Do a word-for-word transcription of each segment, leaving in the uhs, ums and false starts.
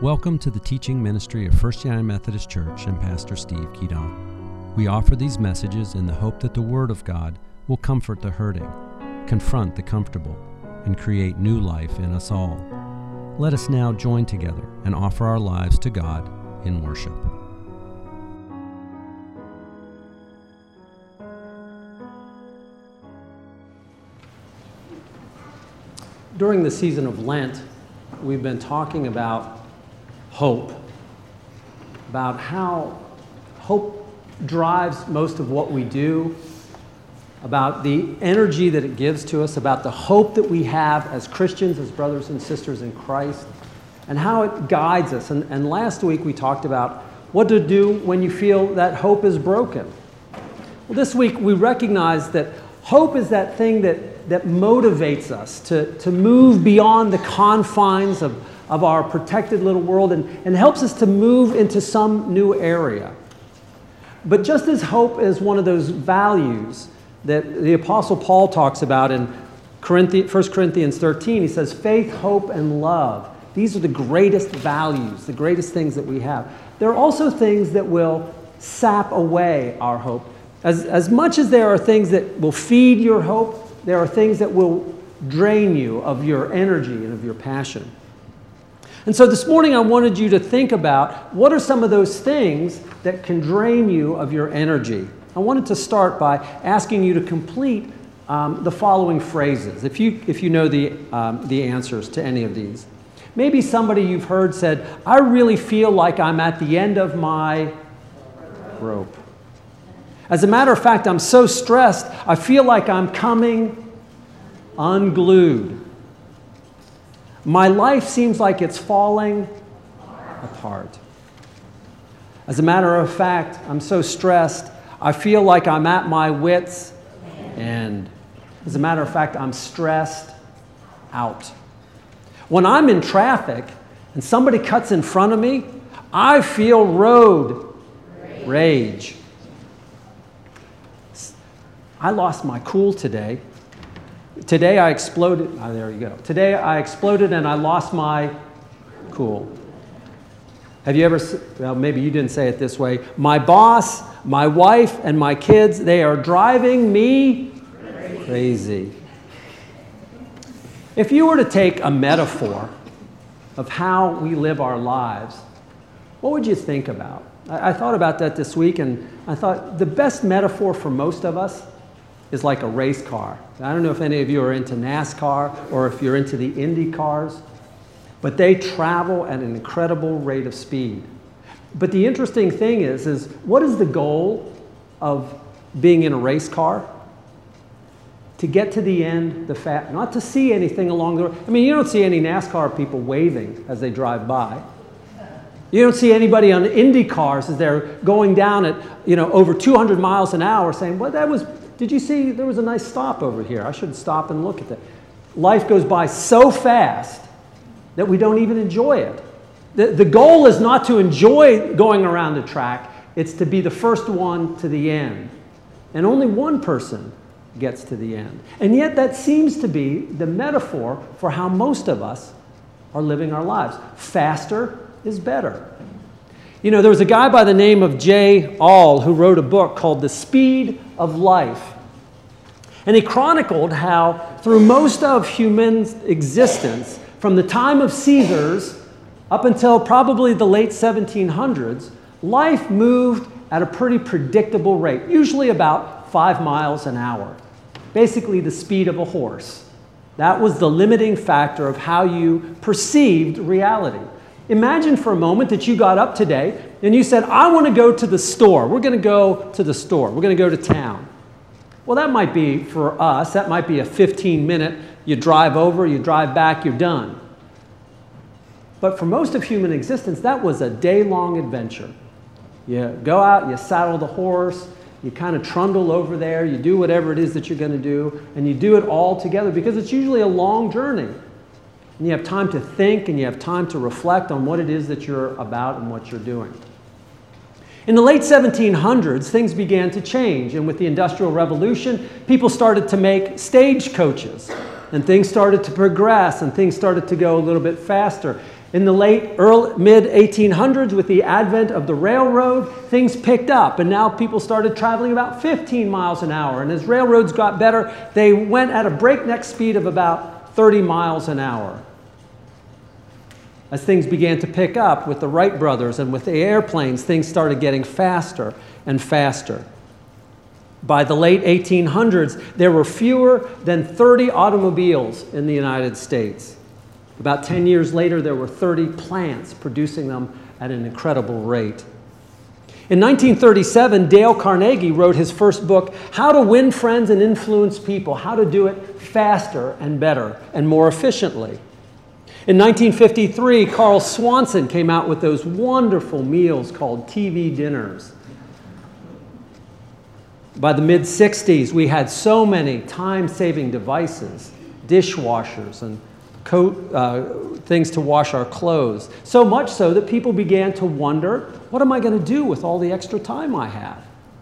Welcome to the teaching ministry of First United Methodist Church and Pastor Steve Keaton. We offer these messages in the hope that the Word of God will comfort the hurting, confront the comfortable, and create new life in us all. Let us now join together and offer our lives to God in worship. During the season of Lent, we've been talking about hope, about how hope drives most of what we do, about the energy that it gives to us, about the hope that we have as Christians, as brothers and sisters in Christ, and how it guides us. And, and last week we talked about what to do when you feel that hope is broken. Well, this week we recognize that hope is that thing that, that motivates us to, to move beyond the confines of, of our protected little world and, and helps us to move into some new area. But just as hope is one of those values that the Apostle Paul talks about in First Corinthians thirteen, he says, faith, hope, and love. These are the greatest values, the greatest things that we have. There are also things that will sap away our hope. As, as much as there are things that will feed your hope, there are things that will drain you of your energy and of your passion. And so this morning I wanted you to think about what are some of those things that can drain you of your energy. I wanted to start by asking you to complete um, the following phrases, if you, if you know the, um, the answers to any of these. Maybe somebody you've heard said, I really feel like I'm at the end of my rope. As a matter of fact, I'm so stressed, I feel like I'm coming unglued. My life seems like it's falling apart. As a matter of fact, I'm so stressed, I feel like I'm at my wits' end. As a matter of fact, I'm stressed out. When I'm in traffic and somebody cuts in front of me, I feel road rage. I lost my cool today. Today I exploded. Oh, there you go. Today I exploded and I lost my cool. Have you ever, well, maybe you didn't say it this way. My boss, my wife, and my kids, they are driving me crazy. crazy. If you were to take a metaphor of how we live our lives, what would you think about? I, I thought about that this week, and I thought the best metaphor for most of us is like a race car. I don't know if any of you are into NASCAR or if you're into the Indy cars, but they travel at an incredible rate of speed. But the interesting thing is, is what is the goal of being in a race car? To get to the end, the fat, not to see anything along the road. I mean, you don't see any NASCAR people waving as they drive by. You don't see anybody on Indy cars as they're going down at, you know, over two hundred miles an hour saying, well, that was, did you see there was a nice stop over here? I should stop and look at that. Life goes by so fast that we don't even enjoy it. The, the goal is not to enjoy going around the track, it's to be the first one to the end. And only one person gets to the end. And yet that seems to be the metaphor for how most of us are living our lives. Faster is better. You know, there was a guy by the name of Jay Aul who wrote a book called The Speed of Life. And he chronicled how through most of human existence, from the time of Caesars up until probably the late seventeen hundreds, life moved at a pretty predictable rate, usually about five miles an hour. Basically the speed of a horse. That was the limiting factor of how you perceived reality. Imagine for a moment that you got up today and you said, I want to go to the store. We're going to go to the store. We're going to go to town. Well, that might be, for us, that might be a fifteen minute, you drive over, you drive back, you're done. But for most of human existence, that was a day-long adventure. You go out, you saddle the horse, you kind of trundle over there, you do whatever it is that you're going to do, and you do it all together because it's usually a long journey. And you have time to think and you have time to reflect on what it is that you're about and what you're doing. In the late seventeen hundreds, things began to change, and with the Industrial Revolution, people started to make stagecoaches, and things started to progress, and things started to go a little bit faster. In the late, early, mid eighteen hundreds, with the advent of the railroad, things picked up, and now people started traveling about fifteen miles an hour. And as railroads got better, they went at a breakneck speed of about thirty miles an hour. As things began to pick up with the Wright brothers and with the airplanes, things started getting faster and faster. By the late eighteen hundreds, there were fewer than thirty automobiles in the United States. About ten years later, there were thirty plants producing them at an incredible rate. In nineteen thirty-seven, Dale Carnegie wrote his first book, How to Win Friends and Influence People, how to do it faster and better and more efficiently. In nineteen fifty-three, Carl Swanson came out with those wonderful meals called T V dinners. By the mid sixties, we had so many time-saving devices, dishwashers and coat, uh, things to wash our clothes. So much so that people began to wonder, what am I going to do with all the extra time I have?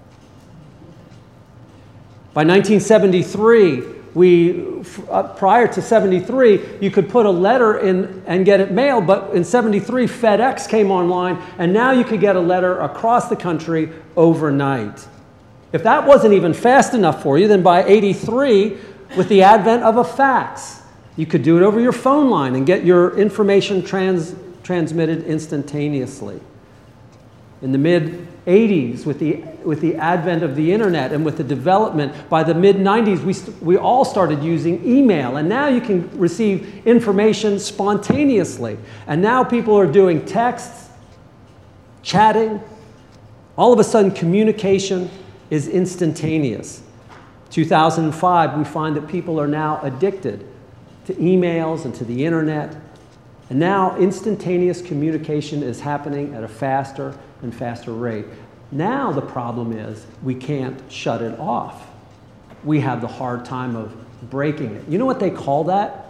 By nineteen seventy-three, we, uh, prior to seventy-three, you could put a letter in and get it mailed, but in seventy-three, FedEx came online, and now you could get a letter across the country overnight. If that wasn't even fast enough for you, then by eighty-three, with the advent of a fax, you could do it over your phone line and get your information trans transmitted instantaneously. In the mid eighties, with the, with the advent of the internet and with the development, by the mid nineties, we, we all started using email. And now you can receive information spontaneously. And now people are doing texts, chatting. All of a sudden, communication is instantaneous. two thousand five, we find that people are now addicted to emails and to the internet. And now instantaneous communication is happening at a faster and faster rate. Now the problem is we can't shut it off. We have the hard time of breaking it. You know what they call that?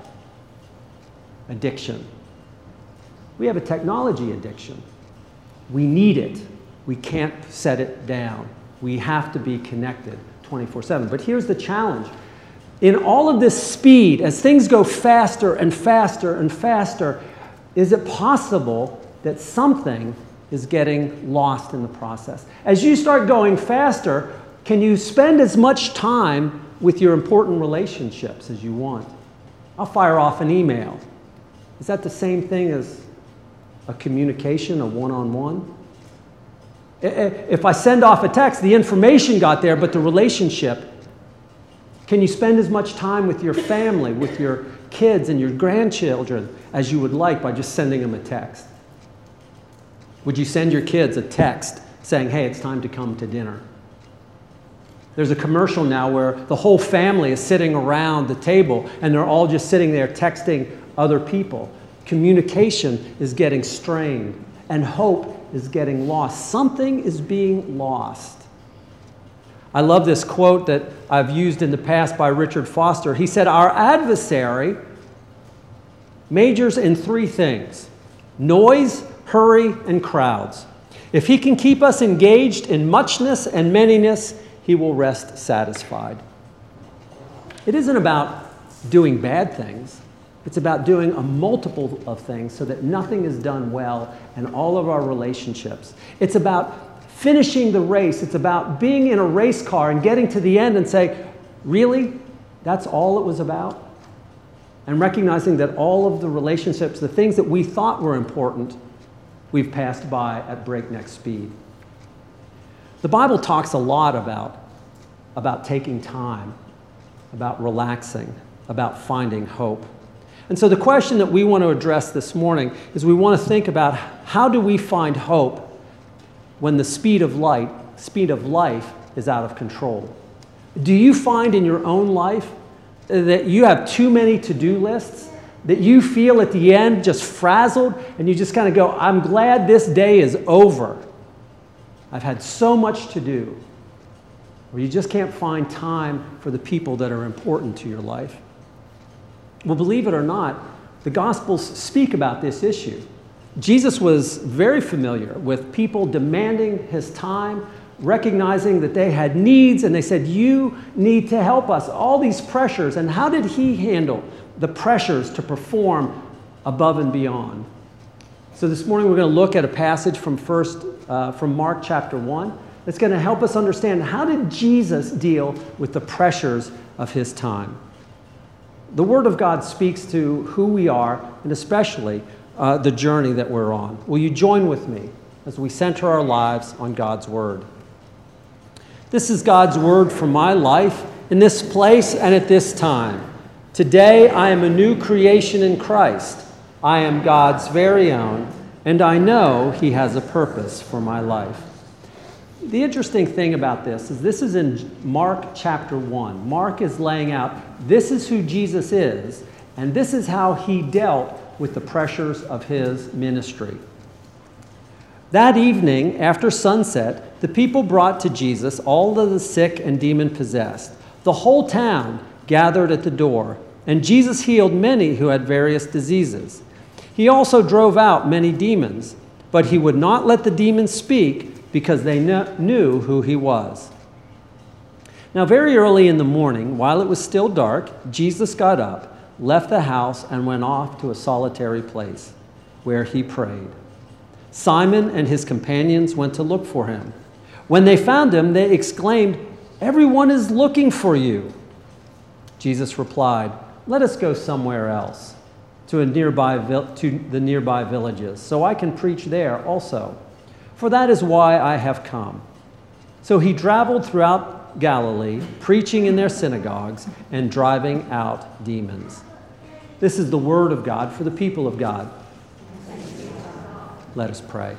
Addiction. We have a technology addiction. We need it. We can't set it down. We have to be connected twenty-four seven. But here's the challenge. In all of this speed, as things go faster and faster and faster, is it possible that something is getting lost in the process? As you start going faster, can you spend as much time with your important relationships as you want? I'll fire off an email. Is that the same thing as a communication, a one-on-one? If I send off a text, the information got there, but the relationship, can you spend as much time with your family, with your kids and your grandchildren as you would like by just sending them a text? Would you send your kids a text saying, hey, it's time to come to dinner? There's a commercial now where the whole family is sitting around the table and they're all just sitting there texting other people. Communication is getting strained and hope is getting lost. Something is being lost. I love this quote that I've used in the past by Richard Foster. He said, our adversary majors in three things: noise, hurry, and crowds. If he can keep us engaged in muchness and manyness, he will rest satisfied. It isn't about doing bad things. It's about doing a multiple of things so that nothing is done well in all of our relationships. It's about finishing the race. It's about being in a race car and getting to the end and say, really? That's all it was about? And recognizing that all of the relationships, the things that we thought were important, we've passed by at breakneck speed. The Bible talks a lot about, about taking time, about relaxing, about finding hope. And so the question that we want to address this morning is we want to think about how do we find hope when the speed of light, speed of life is out of control? Do you find in your own life that you have too many to-do lists, that you feel at the end just frazzled and you just kind of go, I'm glad this day is over. I've had so much to do. Or you just can't find time for the people that are important to your life. Well, believe it or not, the Gospels speak about this issue. Jesus was very familiar with people demanding his time, recognizing that they had needs, and they said, you need to help us. All these pressures, and how did he handle the pressures to perform above and beyond? So this morning we're going to look at a passage from first uh, from Mark chapter one that's going to help us understand how did Jesus deal with the pressures of his time. The Word of God speaks to who we are and especially uh, the journey that we're on. Will you join with me as we center our lives on God's Word? This is God's Word for my life in this place and at this time. Today I am a new creation in Christ. I am God's very own, and I know He has a purpose for my life. The interesting thing about this is this is in Mark chapter one. Mark is laying out this is who Jesus is, and this is how He dealt with the pressures of His ministry. That evening, after sunset, the people brought to Jesus all of the sick and demon-possessed. The whole town gathered at the door, and Jesus healed many who had various diseases. He also drove out many demons, but He would not let the demons speak because they knew who He was. Now, very early in the morning, while it was still dark, Jesus got up, left the house, and went off to a solitary place where He prayed. Simon and his companions went to look for Him. When they found Him, they exclaimed, "Everyone is looking for you." Jesus replied, "Let us go somewhere else, to a nearby to the nearby villages, so I can preach there also. For that is why I have come." So He traveled throughout Galilee, preaching in their synagogues and driving out demons. This is the word of God for the people of God. Let us pray.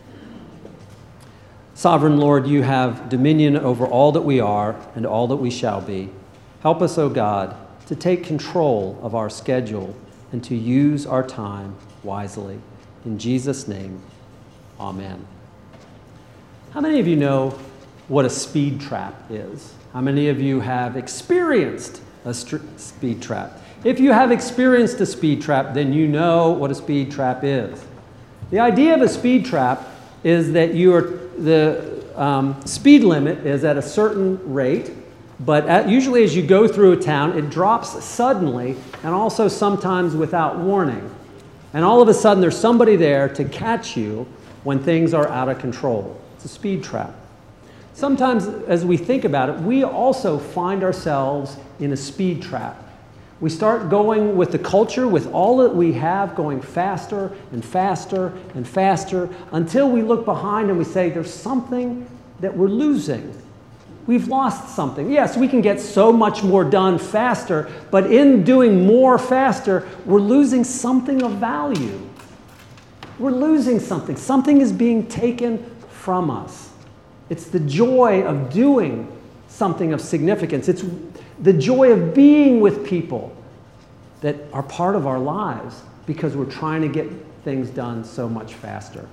Sovereign Lord, You have dominion over all that we are and all that we shall be. Help us, O God, to take control of our schedule and to use our time wisely. In Jesus' name, amen. How many of you know what a speed trap is? How many of you have experienced a st- speed trap? If you have experienced a speed trap, then you know what a speed trap is. The idea of a speed trap is that you are, the um, speed limit is at a certain rate, but at, usually as you go through a town, it drops suddenly and also sometimes without warning. And all of a sudden there's somebody there to catch you when things are out of control. It's a speed trap. Sometimes as we think about it, we also find ourselves in a speed trap. We start going with the culture, with all that we have, going faster and faster and faster until we look behind and we say there's something that we're losing. We've lost something. Yes, we can get so much more done faster, but in doing more faster, we're losing something of value. We're losing something. Something is being taken from us. It's the joy of doing something of significance. It's the joy of being with people that are part of our lives because we're trying to get things done so much faster.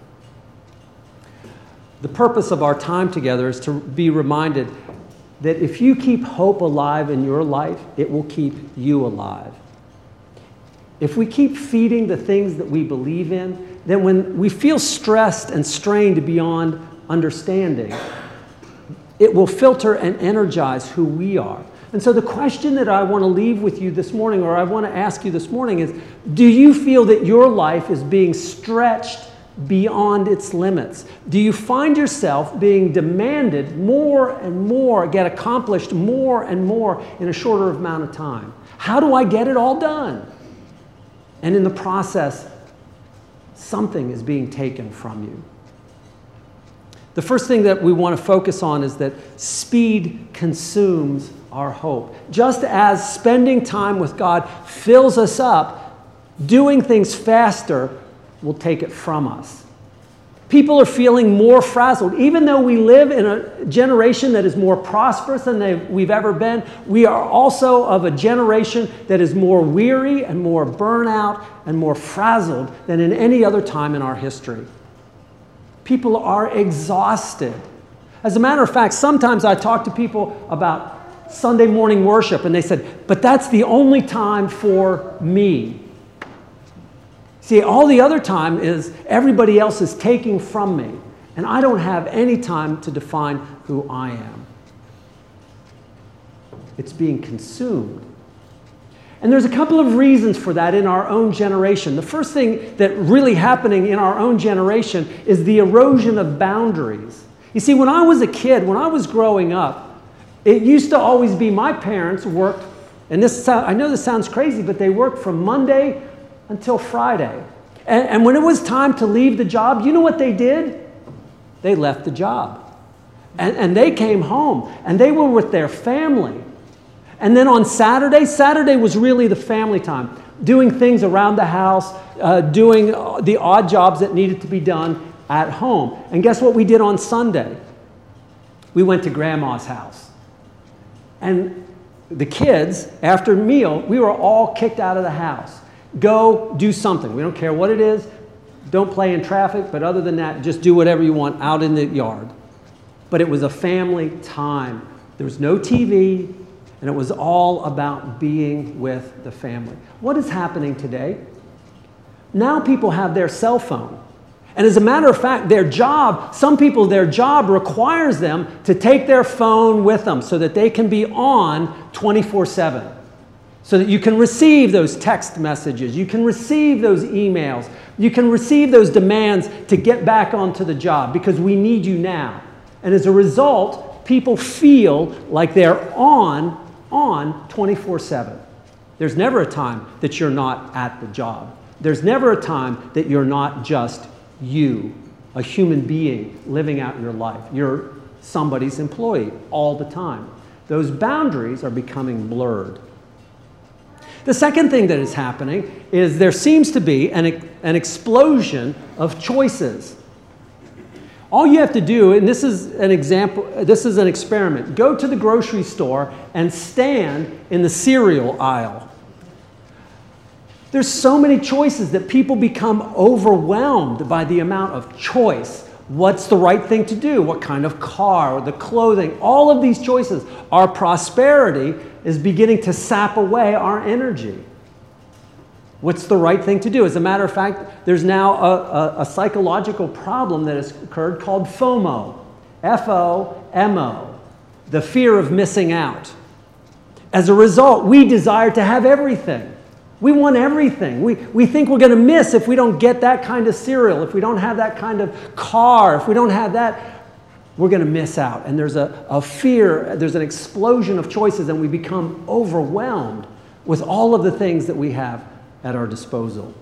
The purpose of our time together is to be reminded that if you keep hope alive in your life, it will keep you alive. If we keep feeding the things that we believe in, then when we feel stressed and strained beyond understanding, it will filter and energize who we are. And so the question that I want to leave with you this morning, or I want to ask you this morning is, do you feel that your life is being stretched beyond its limits? Do you find yourself being demanded more and more, get accomplished more and more in a shorter amount of time? How do I get it all done? And in the process, something is being taken from you. The first thing that we want to focus on is that speed consumes our hope. Just as spending time with God fills us up, doing things faster will take it from us. People are feeling more frazzled. Even though we live in a generation that is more prosperous than they, we've ever been, we are also of a generation that is more weary and more burnout and more frazzled than in any other time in our history. People are exhausted. As a matter of fact, sometimes I talk to people about Sunday morning worship, and they said, but that's the only time for me. See, all the other time is everybody else is taking from me, and I don't have any time to define who I am. It's being consumed. And there's a couple of reasons for that in our own generation. The first thing that really happening in our own generation is the erosion of boundaries. You see, when I was a kid, when I was growing up, it used to always be my parents worked, and this I know this sounds crazy, but they worked from Monday until Friday. And, and when it was time to leave the job, you know what they did? They left the job. And, and they came home, and they were with their family. And then on Saturday, Saturday was really the family time, doing things around the house, uh, doing the odd jobs that needed to be done at home. And guess what we did on Sunday? We went to Grandma's house. And the kids, after meal, we were all kicked out of the house. Go do something. We don't care what it is. Don't play in traffic, but other than that, just do whatever you want out in the yard. But it was a family time. There was no T V. And it was all about being with the family. What is happening today? Now people have their cell phone. And as a matter of fact, their job, some people, their job requires them to take their phone with them so that they can be on twenty-four seven. So that you can receive those text messages, you can receive those emails, you can receive those demands to get back onto the job because we need you now. And as a result, people feel like they're on on twenty-four seven. There's never a time that you're not at the job. There's never a time that you're not just you, a human being living out your life. You're somebody's employee all the time. Those boundaries are becoming blurred. The second thing that is happening is there seems to be an, an explosion of choices. All you have to do, and this is an example, this is an experiment, go to the grocery store and stand in the cereal aisle. There's so many choices that people become overwhelmed by the amount of choice. What's the right thing to do? What kind of car, the clothing, all of these choices. Our prosperity is beginning to sap away our energy. What's the right thing to do? As a matter of fact, there's now a, a, a psychological problem that has occurred called FOMO, F O M O, the fear of missing out. As a result, we desire to have everything. We want everything. We, we think we're going to miss if we don't get that kind of cereal, if we don't have that kind of car, if we don't have that, we're going to miss out. And there's a, a fear, there's an explosion of choices, and we become overwhelmed with all of the things that we have at our disposal.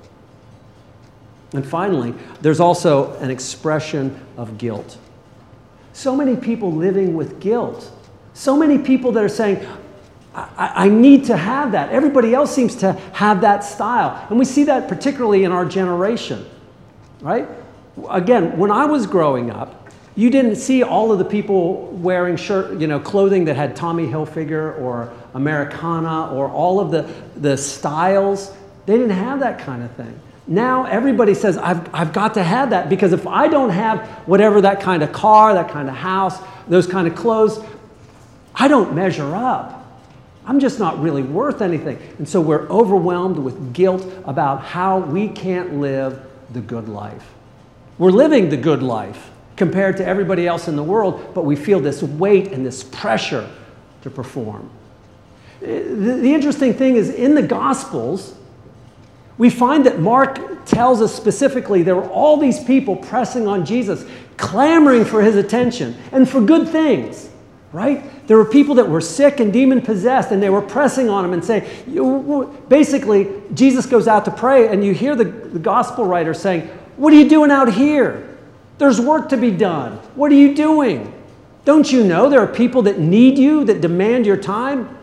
And finally, there's also an expression of guilt. So many people living with guilt. So many people that are saying, I, I need to have that. Everybody else seems to have that style. And we see that particularly in our generation, right? Again, when I was growing up, you didn't see all of the people wearing shirt, you know, clothing that had Tommy Hilfiger or Americana or all of the, the styles. They didn't have that kind of thing. Now everybody says, I've, I've got to have that, because if I don't have whatever that kind of car, that kind of house, those kind of clothes, I don't measure up. I'm just not really worth anything. And so we're overwhelmed with guilt about how we can't live the good life. We're living the good life compared to everybody else in the world, but we feel this weight and this pressure to perform. The, the interesting thing is, in the Gospels, we find that Mark tells us specifically there were all these people pressing on Jesus, clamoring for his attention, and for good things, right? There were people that were sick and demon-possessed, and they were pressing on him and saying, basically, Jesus goes out to pray, and you hear the, the gospel writer saying, what are you doing out here? There's work to be done. What are you doing? Don't you know there are people that need you, that demand your time?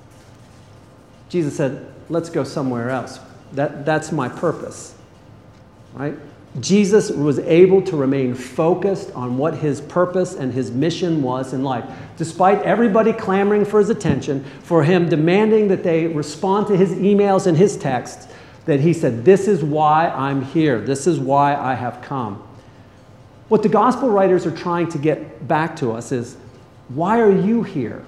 Jesus said, let's go somewhere else. That, that's my purpose, right? Jesus was able to remain focused on what his purpose and his mission was in life. Despite everybody clamoring for his attention, for him demanding that they respond to his emails and his texts, that he said, this is why I'm here. This is why I have come. What the gospel writers are trying to get back to us is, why are you here?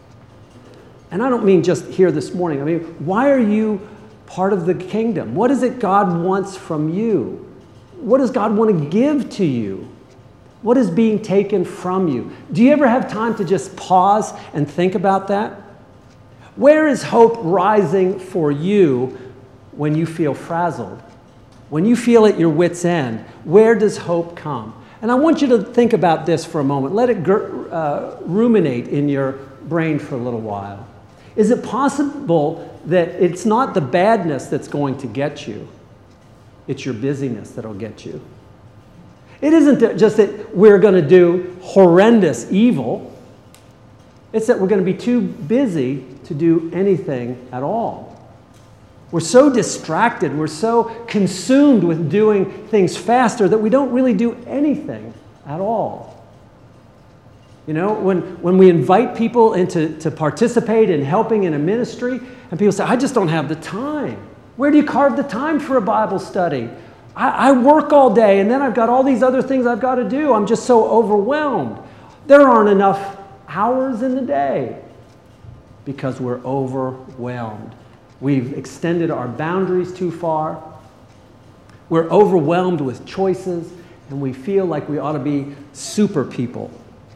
And I don't mean just here this morning. I mean, why are you part of the kingdom? What is it God wants from you? What does God want to give to you? What is being taken from you? Do you ever have time to just pause and think about that? Where is hope rising for you when you feel frazzled? When you feel at your wit's end, where does hope come? And I want you to think about this for a moment. Let it uh, ruminate in your brain for a little while. Is it possible that it's not the badness that's going to get you? It's your busyness that'll get you. It isn't just that we're going to do horrendous evil. It's that we're going to be too busy to do anything at all. We're so distracted, we're so consumed with doing things faster that we don't really do anything at all. You know, when, when we invite people into to participate in helping in a ministry, and people say, I just don't have the time. Where do you carve the time for a Bible study? I, I work all day, and then I've got all these other things I've got to do. I'm just so overwhelmed. There aren't enough hours in the day because we're overwhelmed. We've extended our boundaries too far. We're overwhelmed with choices, and we feel like we ought to be super people.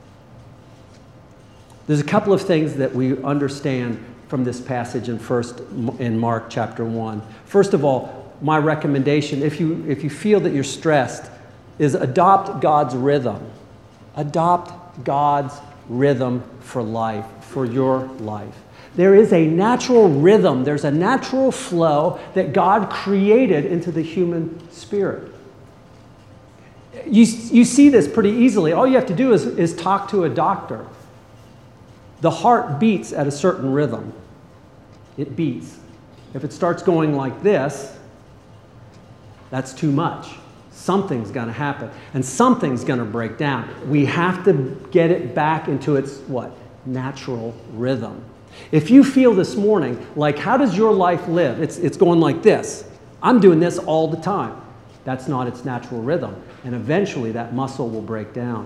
There's a couple of things that we understand from this passage in first in Mark chapter one. First of all, my recommendation, if you if you feel that you're stressed, is adopt God's rhythm. Adopt God's rhythm for life, for your life. There is a natural rhythm, there's a natural flow that God created into the human spirit. You, you see this pretty easily. All you have to do is, is talk to a doctor. The heart beats at a certain rhythm. It beats. If it starts going like this, that's too much. Something's going to happen, and something's going to break down. We have to get it back into its, what? Natural rhythm. If you feel this morning, like, how does your life live? It's, it's going like this. I'm doing this all the time. That's not its natural rhythm. And eventually that muscle will break down.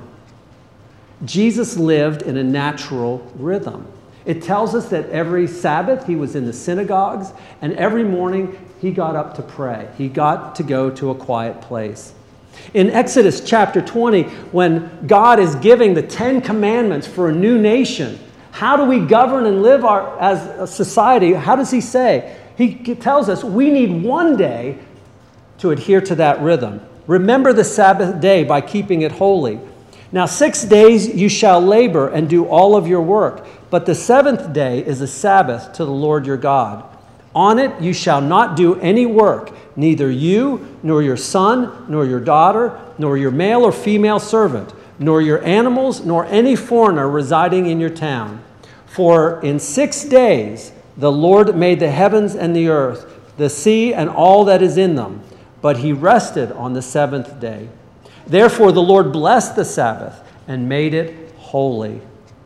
Jesus lived in a natural rhythm. It tells us that every Sabbath he was in the synagogues, and every morning he got up to pray. He got to go to a quiet place. In Exodus chapter twenty, when God is giving the Ten Commandments for a new nation, how do we govern and live our, as a society? How does he say? He tells us we need one day to adhere to that rhythm. Remember the Sabbath day by keeping it holy. Now six days you shall labor and do all of your work, but the seventh day is a Sabbath to the Lord your God. On it you shall not do any work, neither you, nor your son, nor your daughter, nor your male or female servant, nor your animals, nor any foreigner residing in your town. For in six days the Lord made the heavens and the earth, the sea and all that is in them, but he rested on the seventh day. Therefore the Lord blessed the Sabbath and made it holy.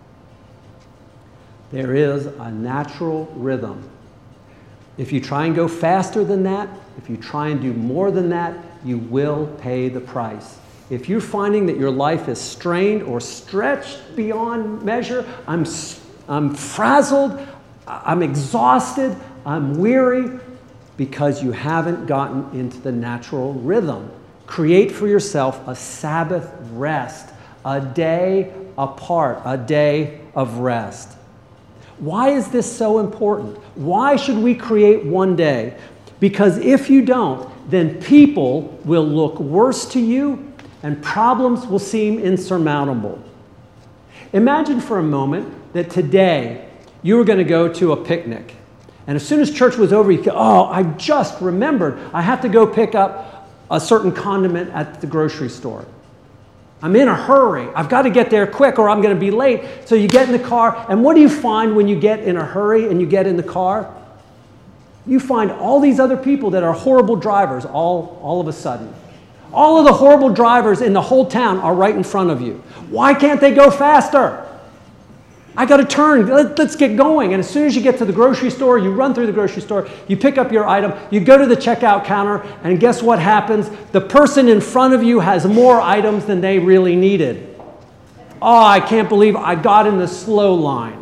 There is a natural rhythm. If you try and go faster than that, if you try and do more than that, you will pay the price. If you're finding that your life is strained or stretched beyond measure, I'm, I'm frazzled, I'm exhausted, I'm weary, because you haven't gotten into the natural rhythm. Create for yourself a Sabbath rest, a day apart, a day of rest. Why is this so important? Why should we create one day? Because if you don't, then people will look worse to you and problems will seem insurmountable. Imagine for a moment that today you were going to go to a picnic. And as soon as church was over, you go, oh, I just remembered I have to go pick up a certain condiment at the grocery store. I'm in a hurry. I've got to get there quick or I'm going to be late. So you get in the car, and what do you find when you get in a hurry and you get in the car? You find all these other people that are horrible drivers all, all of a sudden. All of the horrible drivers in the whole town are right in front of you. Why can't they go faster? I got to turn. Let, let's get going. And as soon as you get to the grocery store, you run through the grocery store, you pick up your item, you go to the checkout counter, and guess what happens? The person in front of you has more items than they really needed. Oh, I can't believe I got in the slow line.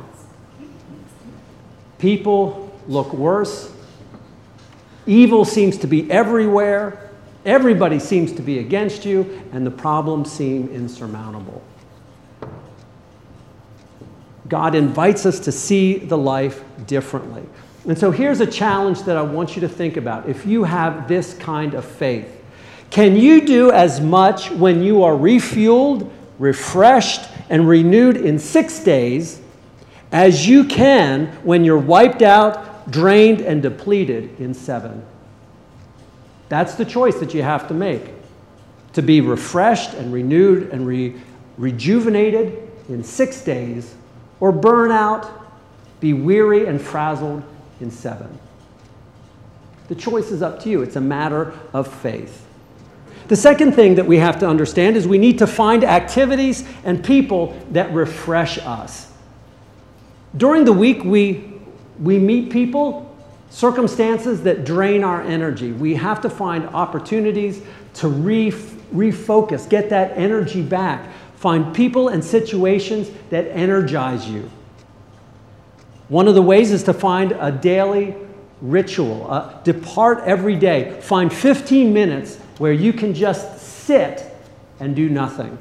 People look worse. Evil seems to be everywhere. Everybody seems to be against you, and the problems seem insurmountable. God invites us to see the life differently. And so here's a challenge that I want you to think about. If you have this kind of faith, can you do as much when you are refueled, refreshed, and renewed in six days as you can when you're wiped out, drained, and depleted in seven? That's the choice that you have to make. To be refreshed and renewed and re- rejuvenated in six days, or burn out, be weary and frazzled in seven. The choice is up to you. It's a matter of faith. The second thing that we have to understand is we need to find activities and people that refresh us. During the week, we, we meet people, circumstances that drain our energy. We have to find opportunities to re, refocus, get that energy back. Find people and situations that energize you. One of the ways is to find a daily ritual. Uh, depart every day. Find fifteen minutes where you can just sit and do nothing.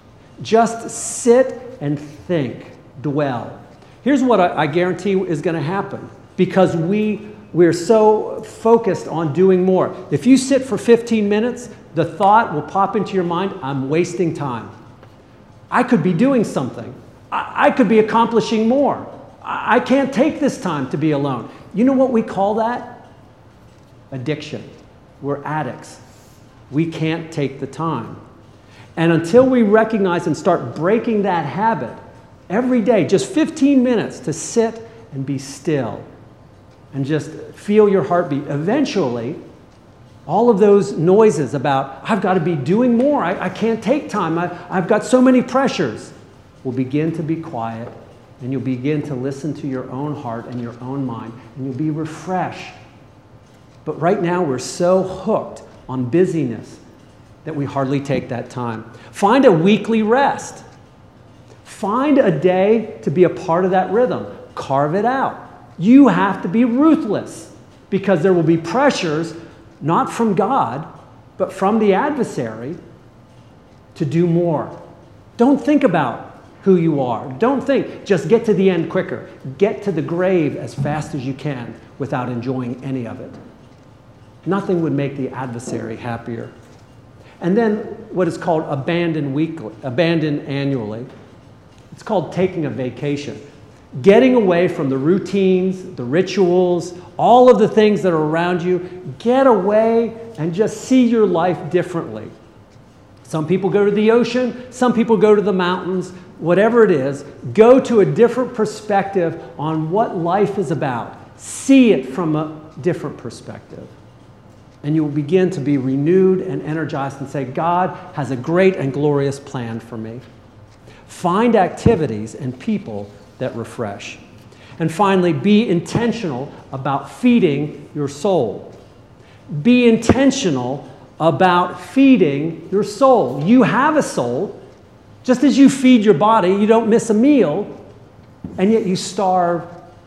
Just sit and think, dwell. Here's what I, I guarantee is going to happen, because we, we're so focused on doing more. If you sit for fifteen minutes, the thought will pop into your mind, I'm wasting time. I could be doing something. I, I could be accomplishing more. I, I can't take this time to be alone. You know what we call that? Addiction. We're addicts. We can't take the time. And until we recognize and start breaking that habit, every day, just fifteen minutes to sit and be still and just feel your heartbeat. Eventually, all of those noises about, I've got to be doing more, I, I can't take time, I, I've got so many pressures, will begin to be quiet, and you'll begin to listen to your own heart and your own mind, and you'll be refreshed. But right now, we're so hooked on busyness that we hardly take that time. Find a weekly rest. Find a day to be a part of that rhythm. Carve it out. You have to be ruthless, because there will be pressures, not from God, but from the adversary, to do more. Don't think about who you are. Don't think, just get to the end quicker. Get to the grave as fast as you can without enjoying any of it. Nothing would make the adversary happier. And then what is called abandon weekly, abandon annually. It's called taking a vacation. Getting away from the routines, the rituals, all of the things that are around you. Get away and just see your life differently. Some people go to the ocean, some people go to the mountains, whatever it is. Go to a different perspective on what life is about. See it from a different perspective. And you will begin to be renewed and energized and say, God has a great and glorious plan for me. Find activities and people that refresh. And finally, be intentional about feeding your soul. Be intentional about feeding your soul. You have a soul. Just as you feed your body, you don't miss a meal, and yet you starve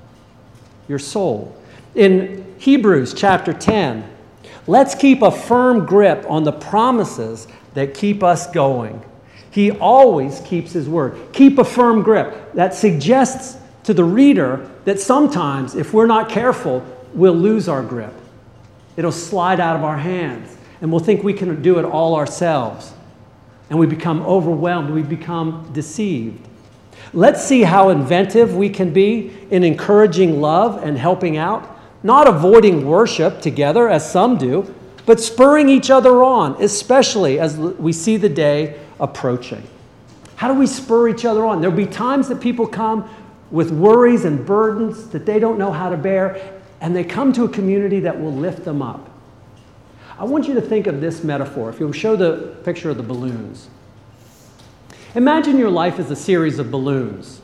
your soul. In Hebrews chapter ten, let's keep a firm grip on the promises that keep us going. He always keeps his word. Keep a firm grip. That suggests to the reader that sometimes, if we're not careful, we'll lose our grip. It'll slide out of our hands, and we'll think we can do it all ourselves. And we become overwhelmed. We become deceived. Let's see how inventive we can be in encouraging love and helping out. Not avoiding worship together, as some do, but spurring each other on, especially as we see the day approaching. How do we spur each other on? There'll be times that people come with worries and burdens that they don't know how to bear, and they come to a community that will lift them up. I want you to think of this metaphor. If you'll show the picture of the balloons. Imagine your life as a series of balloons.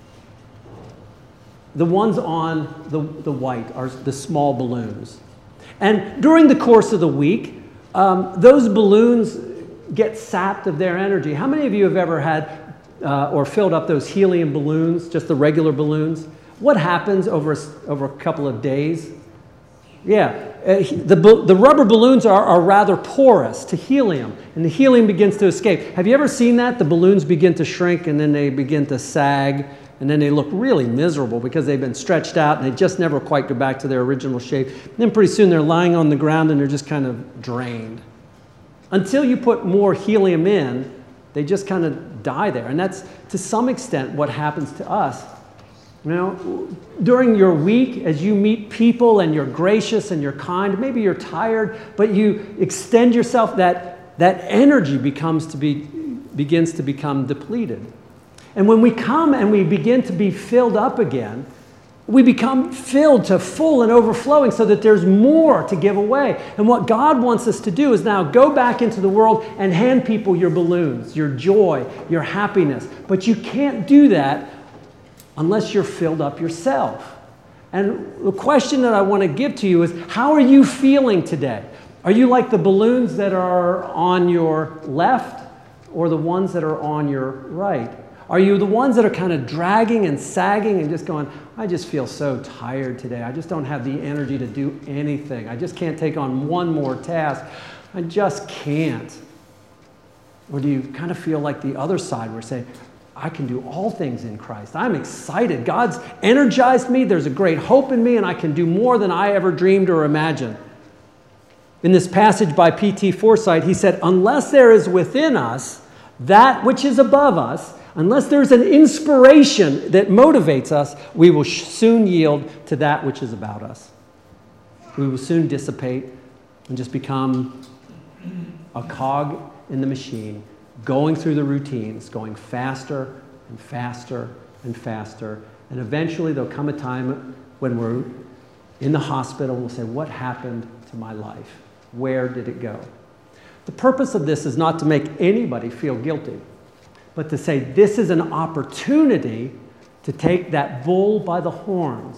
The ones on the, the white are the small balloons. And during the course of the week, um, those balloons get sapped of their energy. How many of you have ever had uh, or filled up those helium balloons, just the regular balloons? What happens over a, over a couple of days? Yeah, uh, the, the rubber balloons are, are rather porous to helium, and the helium begins to escape. Have you ever seen that? The balloons begin to shrink, and then they begin to sag, and then they look really miserable because they've been stretched out and they just never quite go back to their original shape. And then pretty soon they're lying on the ground and they're just kind of drained. Until you put more helium in, they just kind of die there. And that's, to some extent, what happens to us. You know, during your week, as you meet people and you're gracious and you're kind, maybe you're tired, but you extend yourself, that, that energy becomes to be, begins to become depleted. And when we come and we begin to be filled up again, we become filled to full and overflowing so that there's more to give away. And what God wants us to do is now go back into the world and hand people your balloons, your joy, your happiness. But you can't do that unless you're filled up yourself. And the question that I want to give to you is, how are you feeling today? Are you like the balloons that are on your left or the ones that are on your right? Are you the ones that are kind of dragging and sagging and just going, I just feel so tired today. I just don't have the energy to do anything. I just can't take on one more task. I just can't. Or do you kind of feel like the other side where say, I can do all things in Christ. I'm excited. God's energized me. There's a great hope in me, and I can do more than I ever dreamed or imagined. In this passage by P T Forsyth, he said, unless there is within us that which is above us, unless there's an inspiration that motivates us, we will soon yield to that which is about us. We will soon dissipate and just become a cog in the machine, going through the routines, going faster and faster and faster. And eventually there'll come a time when we're in the hospital and we'll say, what happened to my life? Where did it go? The purpose of this is not to make anybody feel guilty, but to say this is an opportunity to take that bull by the horns.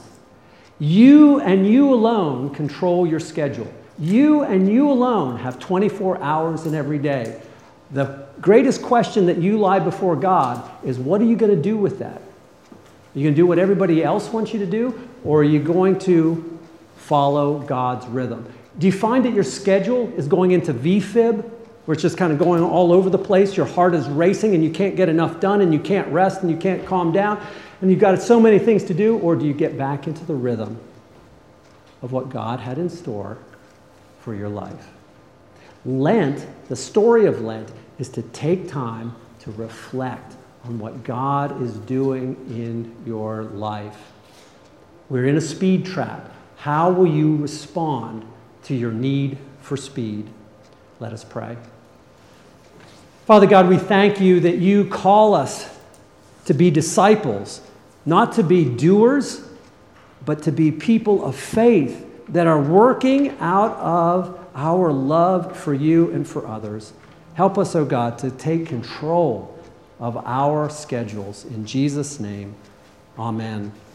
You and you alone control your schedule. You and you alone have twenty-four hours in every day. The greatest question that you lie before God is, what are you going to do with that? Are you going to do what everybody else wants you to do, or are you going to follow God's rhythm? Do you find that your schedule is going into V fib, where it's just kind of going all over the place? Your heart is racing and you can't get enough done and you can't rest and you can't calm down and you've got so many things to do? Or do you get back into the rhythm of what God had in store for your life? Lent, the story of Lent, is to take time to reflect on what God is doing in your life. We're in a speed trap. How will you respond to your need for speed? Let us pray. Father God, we thank you that you call us to be disciples, not to be doers, but to be people of faith that are working out of our love for you and for others. Help us, oh God, to take control of our schedules. In Jesus' name, amen.